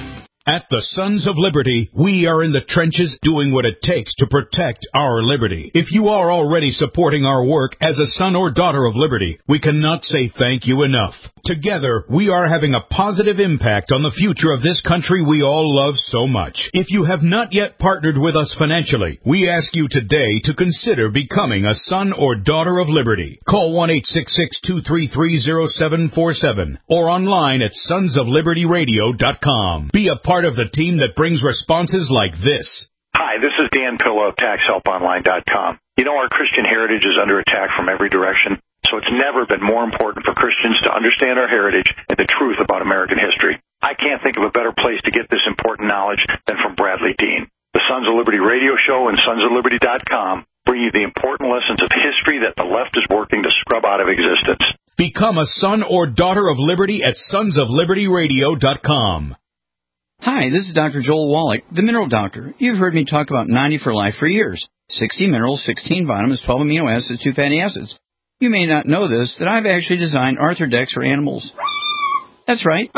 At the Sons of Liberty, we are in the trenches doing what it takes to protect our liberty. If you are already supporting our work as a son or daughter of liberty, we cannot say thank you enough. Together, we are having a positive impact on the future of this country we all love so much. If you have not yet partnered with us financially, we ask you today to consider becoming a son or daughter of liberty. Call one eight six six, two three three, zero seven four seven or online at sons of liberty radio dot com. Be a part of the team that brings responses like this. Hi, this is Dan Pillow of tax help online dot com. You know, our Christian heritage is under attack from every direction, so it's never been more important for Christians to understand our heritage and the truth about American history. I can't think of a better place to get this important knowledge than from Bradley Dean. The Sons of Liberty radio show and sons of liberty dot com bring you the important lessons of history that the left is working to scrub out of existence. Become a son or daughter of liberty at sons of liberty radio dot com. Hi, this is Doctor Joel Wallach, the Mineral Doctor. You've heard me talk about ninety for Life for years. sixty minerals, sixteen vitamins, twelve amino acids, two fatty acids. You may not know this, that I've actually designed Arthrodex for animals. That's right.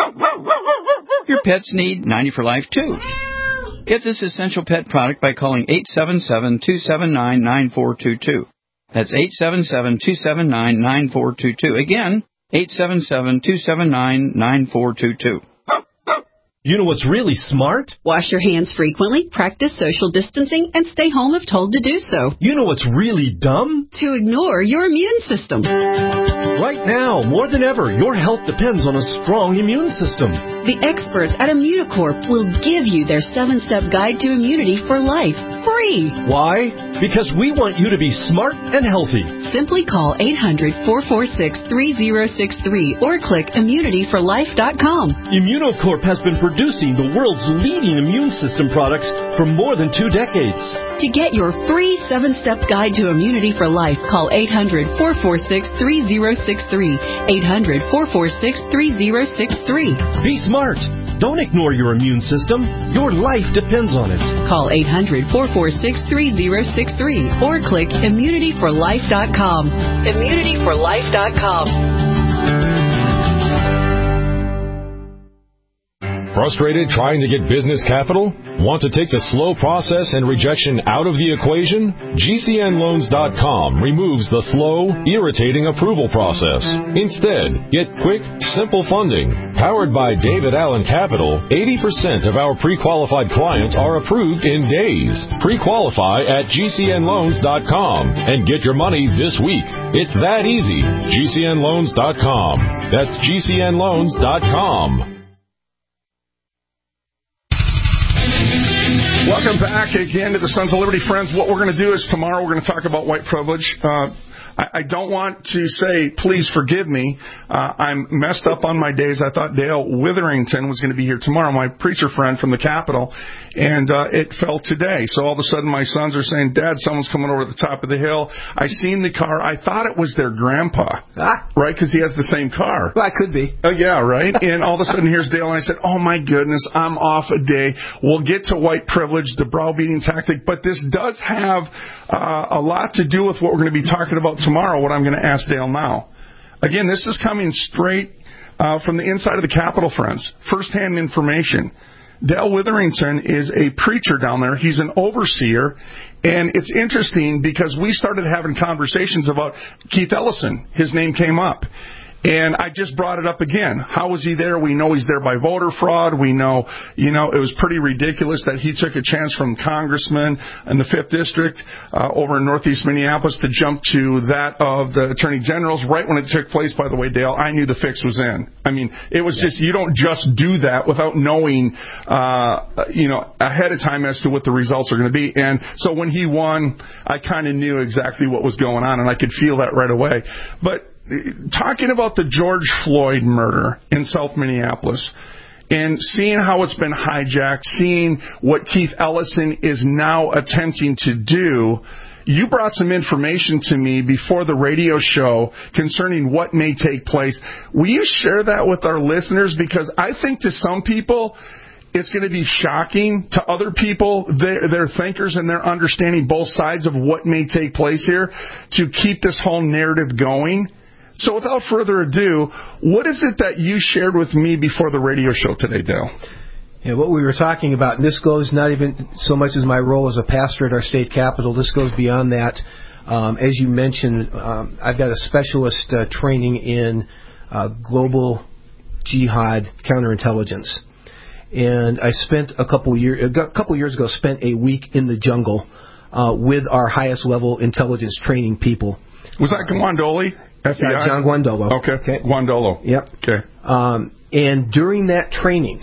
Your pets need ninety for Life, too. Get this essential pet product by calling eight seven seven, two seven nine, nine four two two. That's eight seven seven, two seven nine, nine four two two. Again, eight seven seven, two seven nine, nine four two two. You know what's really smart? Wash your hands frequently, practice social distancing, and stay home if told to do so. You know what's really dumb? To ignore your immune system. Right now, more than ever, your health depends on a strong immune system. The experts at Immunicorp will give you their seven-step guide to immunity for life, free. Why? Because we want you to be smart and healthy. Simply call eight hundred, four four six, three zero six three or click immunity for life dot com. Immunicorp has been producing the world's leading immune system products for more than two decades. To get your free seven-step guide to immunity for life, call eight hundred, four four six, three zero six three. eight hundred, four four six, three zero six three. Be smart. Don't ignore your immune system. Your life depends on it. Call eight hundred, four four six, three zero six three or click immunity for life dot com. immunity for life dot com. Frustrated trying to get business capital? Want to take the slow process and rejection out of the equation? G C N loans dot com removes the slow, irritating approval process. Instead, get quick, simple funding. Powered by David Allen Capital, eighty percent of our pre-qualified clients are approved in days. Pre-qualify at G C N loans dot com and get your money this week. It's that easy. G C N loans dot com. That's G C N loans dot com. Welcome back again to the Sons of Liberty, friends. What we're going to do is tomorrow we're going to talk about white privilege. Uh, I, I don't want to say, please forgive me. Uh, I'm messed up on my days. I thought Dale Witherington was going to be here tomorrow, my preacher friend from the Capitol, and uh, it fell today. So all of a sudden my sons are saying, Dad, someone's coming over the top of the hill. I seen the car. I thought it was their grandpa, ah. right, because he has the same car. Well, it could be. Oh, yeah, right? And all of a sudden here's Dale, and I said, oh, my goodness, I'm off a day. We'll get to white privilege, the browbeating tactic, but this does have uh, a lot to do with what we're going to be talking about tomorrow, what I'm going to ask Dale now. Again, this is coming straight uh, from the inside of the Capitol, friends. First-hand information. Dale Witherington is a preacher down there. He's an overseer, and it's interesting because we started having conversations about Keith Ellison. His name came up. And I just brought it up again. How was he there? We know he's there by voter fraud. We know, you know, it was pretty ridiculous that he took a chance from congressman in the fifth District uh, over in northeast Minneapolis to jump to that of the Attorney General's right when it took place, by the way, Dale. I knew the fix was in. I mean, it was just, you don't just do that without knowing, uh, you know, ahead of time as to what the results are going to be. And so when he won, I kind of knew exactly what was going on, and I could feel that right away. But talking about the George Floyd murder in South Minneapolis and seeing how it's been hijacked, seeing what Keith Ellison is now attempting to do, you brought some information to me before the radio show concerning what may take place. Will you share that with our listeners? Because I think to some people, it's going to be shocking. To other people, they're, they're thinkers and they're understanding both sides of what may take place here to keep this whole narrative going. So without further ado, what is it that you shared with me before the radio show today, Dale? Yeah, what we were talking about, and this goes not even so much as my role as a pastor at our state capitol, this goes beyond that. Um, as you mentioned, um, I've got a specialist uh, training in uh, global jihad counterintelligence. And I spent a couple year, a couple years ago, spent a week in the jungle uh, with our highest level intelligence training people. Was that Guandoli? F B I? Uh, John Guandolo. Okay. okay. Guandolo. Yep. Okay. Um, and during that training,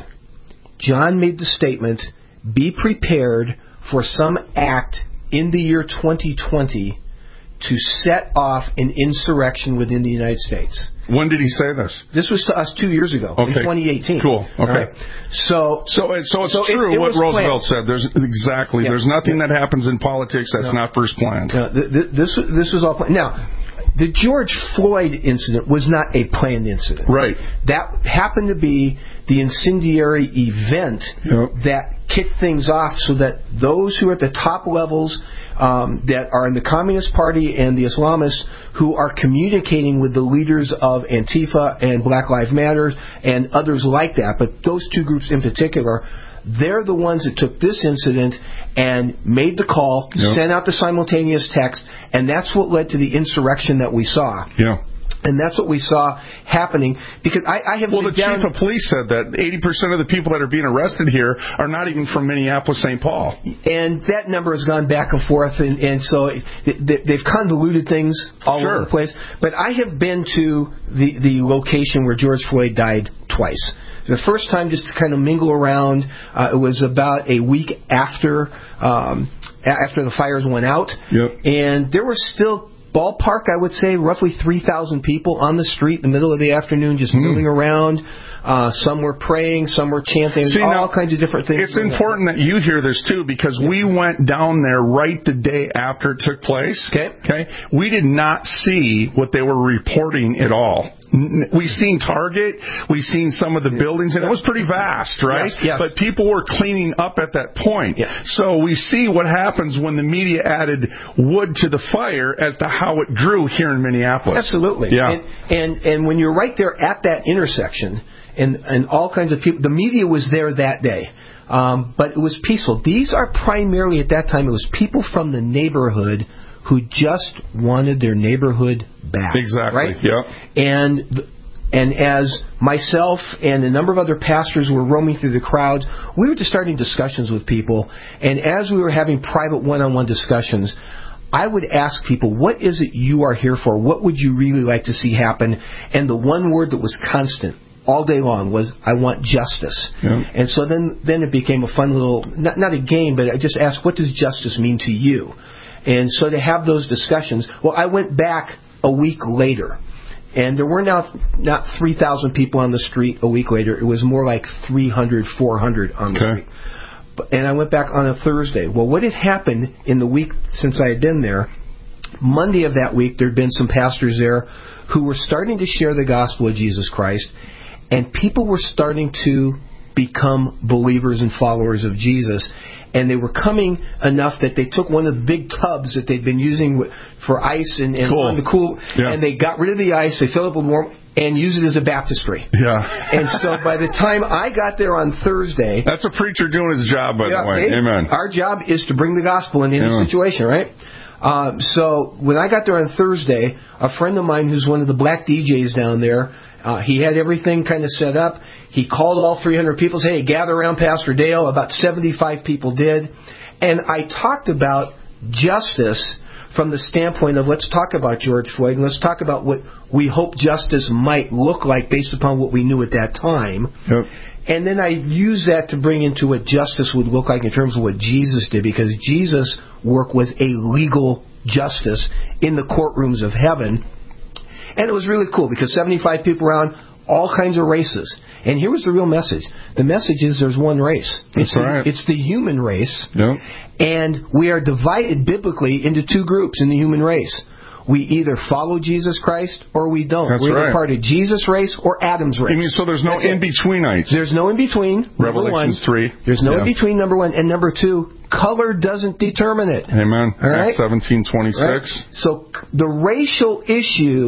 John made the statement, be prepared for some act in the year twenty twenty to set off an insurrection within the United States. When did he say this? This was to us two years ago, okay. in twenty eighteen. Cool. Okay. Right. So, so, it, so it's so true it, it what Roosevelt planned. said. There's exactly. Yeah. There's nothing yeah. that happens in politics that's no. not first planned. No, th- th- this this was all planned. Now, the George Floyd incident was not a planned incident. Right. That happened to be the incendiary event yep. that kicked things off so that those who are at the top levels um, that are in the Communist Party and the Islamists who are communicating with the leaders of Antifa and Black Lives Matter and others like that, but those two groups in particular, they're the ones that took this incident and made the call, yep. sent out the simultaneous text, and that's what led to the insurrection that we saw. Yeah. And that's what we saw happening. Because I, I have well, the down, chief of police said that eighty percent of the people that are being arrested here are not even from Minneapolis, Saint Paul. And that number has gone back and forth, and, and so it, they, they've convoluted things all sure. over the place. But I have been to the, the location where George Floyd died twice. The first time just to kind of mingle around, uh, it was about a week after um, after the fires went out. Yep. And there were still, ballpark, I would say, roughly three thousand people on the street in the middle of the afternoon just mm. milling around. Uh, some were praying, some were chanting, See, all now, kinds of different things. It's important that you hear this, too, because we went down there right the day after it took place. Okay. Okay. We did not see what they were reporting at all. We seen Target, we seen some of the buildings, and it was pretty vast, right? Yes, yes. But people were cleaning up at that point. Yeah. So we see what happens when the media added wood to the fire as to how it grew here in Minneapolis. Absolutely. Yeah. And, and, and when you're right there at that intersection, and, and all kinds of people, the media was there that day. Um, but it was peaceful. These are primarily, at that time, it was people from the neighborhood who just wanted their neighborhood back. Exactly. Right? Yep. And and as myself and a number of other pastors were roaming through the crowds, we were just starting discussions with people. And as we were having private one-on-one discussions, I would ask people, what is it you are here for? What would you really like to see happen? And the one word that was constant all day long was, I want justice. Yep. And so then, then it became a fun little, not, not a game, but I just asked, what does justice mean to you? And so to have those discussions, well, I went back a week later, and there were now not three thousand people on the street a week later. It was more like three hundred, four hundred on the okay. street. And I went back on a Thursday. Well, what had happened in the week since I had been there, Monday of that week, there had been some pastors there who were starting to share the gospel of Jesus Christ, and people were starting to become believers and followers of Jesus. And they were coming enough that they took one of the big tubs that they'd been using for ice and, and cool. on the cool, yeah. and they got rid of the ice, they filled it with warm, and used it as a baptistry. Yeah. And so by the time I got there on Thursday... That's a preacher doing his job, by yeah, the way. Hey, Amen. Our job is to bring the gospel into Amen. the situation, right? Um, so when I got there on Thursday, a friend of mine who's one of the black D Js down there, Uh, he had everything kind of set up. He called all three hundred people, said, hey, gather around Pastor Dale. About seventy-five people did. And I talked about justice from the standpoint of let's talk about George Floyd and let's talk about what we hope justice might look like based upon what we knew at that time. Yep. And then I use that to bring into what justice would look like in terms of what Jesus did, because Jesus' work was a legal justice in the courtrooms of heaven. And it was really cool because seventy-five people around, all kinds of races. And here was the real message. The message is there's one race. That's it's the, right. It's the human race. Yep. And we are divided biblically into two groups in the human race. We either follow Jesus Christ or we don't. That's We're either right. part of Jesus' race or Adam's race. You mean, so there's no in-betweenites. There's no in-between. Revelations three. There's no yeah. in-between, number one. And number two, color doesn't determine it. Amen. All right? Acts seventeen twenty-six. Right? So the racial issue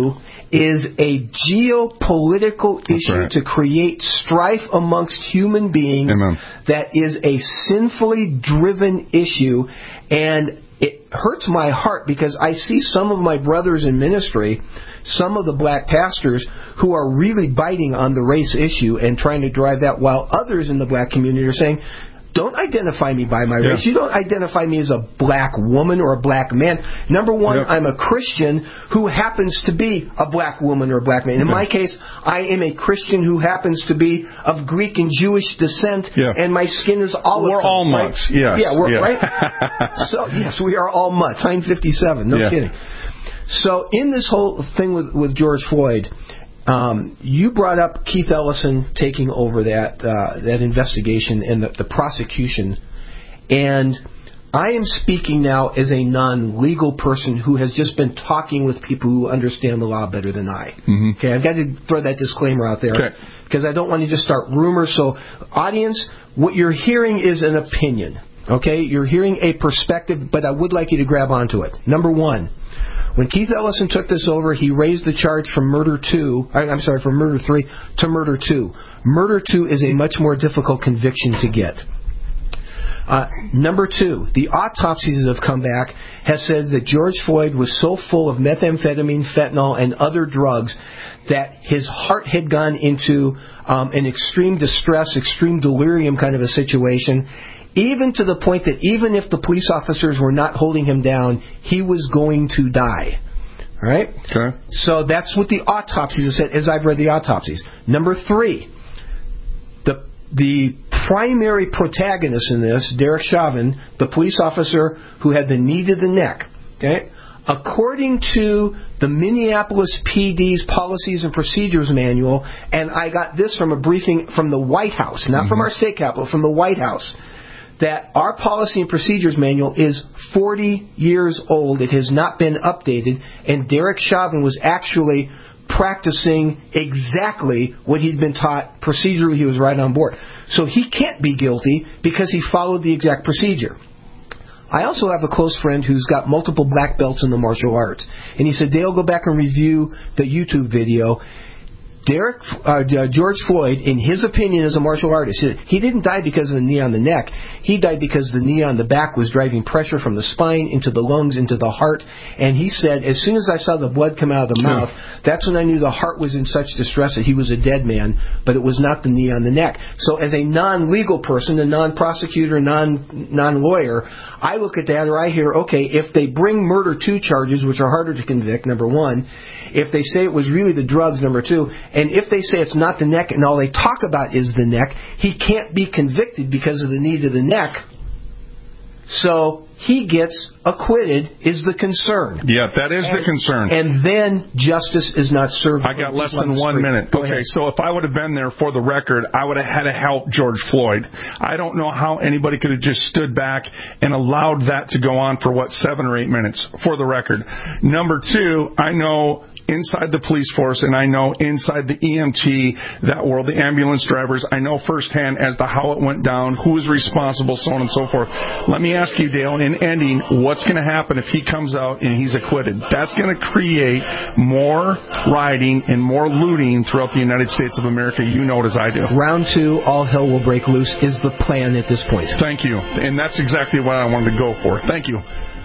is a geopolitical issue right. to create strife amongst human beings. Amen. That is a sinfully driven issue, and it hurts my heart because I see some of my brothers in ministry, some of the black pastors, who are really biting on the race issue and trying to drive that, while others in the black community are saying, don't identify me by my yeah. race. You don't identify me as a black woman or a black man. Number one, yeah. I'm a Christian who happens to be a black woman or a black man. In yeah. my case, I am a Christian who happens to be of Greek and Jewish descent, yeah. and my skin is olive. We're all right? mutts, yes. Yeah, we're, yeah. right? So, yes, we are all mutts. I'm fifty-seven, no yeah. kidding. So, in this whole thing with, with George Floyd, Um, you brought up Keith Ellison taking over that uh, that investigation and the, the prosecution, and I am speaking now as a non-legal person who has just been talking with people who understand the law better than I. Mm-hmm. Okay, I've got to throw that disclaimer out there okay. because I don't want to just start rumors. So, audience, what you're hearing is an opinion. Okay, you're hearing a perspective, but I would like you to grab onto it. Number one. When Keith Ellison took this over, he raised the charge from murder two, I'm sorry, from murder three to murder two. Murder two is a much more difficult conviction to get. Uh, number two, the autopsies that have come back have said that George Floyd was so full of methamphetamine, fentanyl, and other drugs that his heart had gone into um, an extreme distress, extreme delirium kind of a situation, even to the point that even if the police officers were not holding him down, he was going to die. All right? Okay. So that's what the autopsies have said, as I've read the autopsies. Number three, the the primary protagonist in this, Derek Chauvin, the police officer who had the knee to the neck, okay, according to the Minneapolis P D's Policies and Procedures Manual, and I got this from a briefing from the White House, not mm-hmm. from our state capitol, from the White House, that our Policy and Procedures Manual is forty years old. It has not been updated, and Derek Chauvin was actually practicing exactly what he'd been taught procedurally. He was right on board. So he can't be guilty because he followed the exact procedure. I also have a close friend who's got multiple black belts in the martial arts, and he said, Dale, go back and review the YouTube video. Derek, uh, George Floyd, in his opinion as a martial artist, he didn't die because of the knee on the neck. He died because the knee on the back was driving pressure from the spine into the lungs, into the heart. And he said, as soon as I saw the blood come out of the mouth, that's when I knew the heart was in such distress that he was a dead man, but it was not the knee on the neck. So as a non-legal person, a non-prosecutor, non, non-lawyer, I look at that or I hear, okay, if they bring murder two charges, which are harder to convict, number one, if they say it was really the drugs, number two, and if they say it's not the neck and all they talk about is the neck, he can't be convicted because of the knee to the neck. So he gets acquitted is the concern. Yeah, that is and, the concern. And then justice is not served. I got less than one minute. Go okay, ahead. So if I would have been there for the record, I would have had to help George Floyd. I don't know how anybody could have just stood back and allowed that to go on for, what, seven or eight minutes, for the record. Number two, I know inside the police force, and I know inside the E M T, that world, the ambulance drivers, I know firsthand as to how it went down, who was responsible, so on and so forth. Let me ask you, Dale, in ending, what's going to happen if he comes out and he's acquitted? That's going to create more rioting and more looting throughout the United States of America. You know it as I do. Round two, all hell will break loose, is the plan at this point. Thank you. And that's exactly what I wanted to go for. Thank you.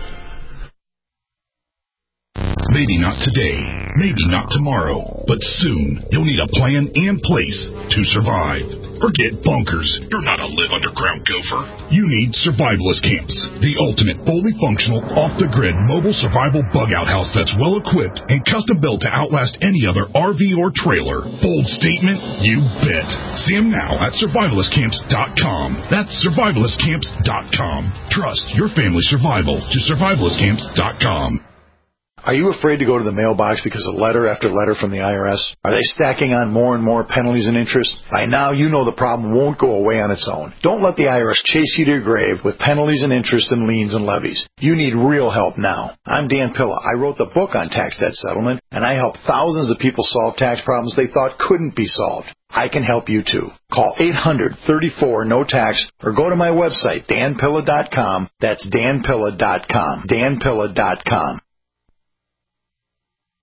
Maybe not today, maybe not tomorrow, but soon you'll need a plan in place to survive. Forget bunkers. You're not a live underground gopher. You need survivalist camps, the ultimate fully functional, off-the-grid mobile survival bug-out house that's well-equipped and custom-built to outlast any other R V or trailer. Bold statement? You bet. See them now at survivalist camps dot com. That's survivalist camps dot com. Trust your family's survival to survivalist camps dot com. Are you afraid to go to the mailbox because of letter after letter from the I R S? Are they stacking on more and more penalties and interest? By now, you know the problem won't go away on its own. Don't let the I R S chase you to your grave with penalties and interest and liens and levies. You need real help now. I'm Dan Pilla. I wrote the book on tax debt settlement, and I help thousands of people solve tax problems they thought couldn't be solved. I can help you too. Call eight hundred, thirty-four, no tax or go to my website, dan pilla dot com. That's dan pilla dot com. dan pilla dot com.